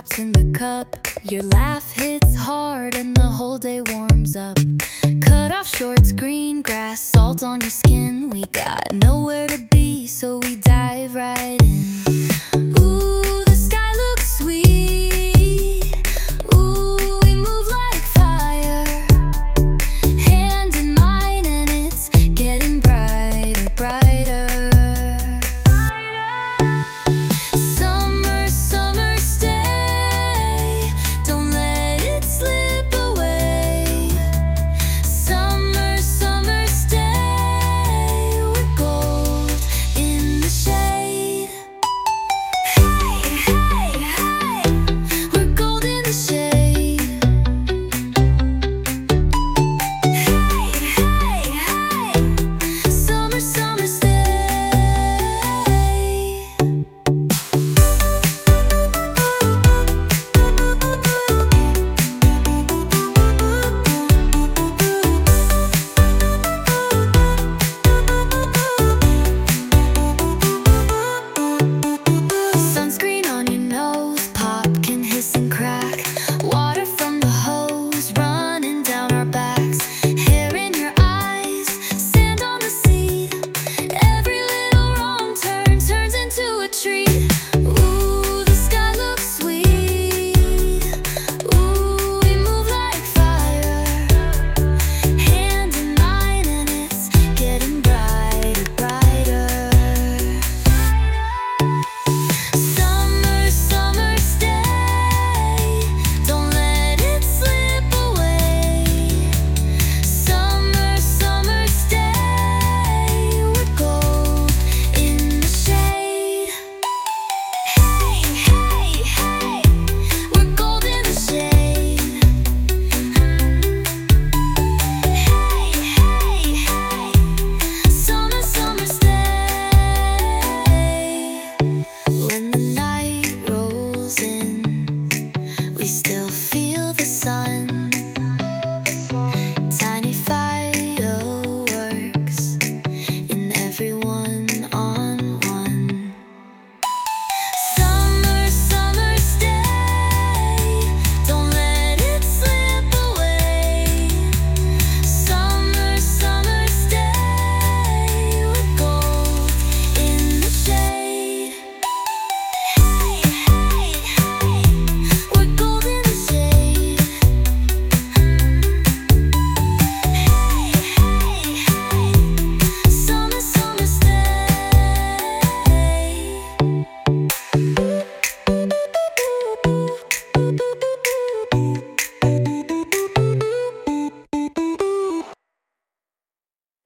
drops in the cup. Your laugh hits hard and the whole day warms up. Cut off shorts, green grass, salt on your skin. We got nowhere to be, so we dive right in.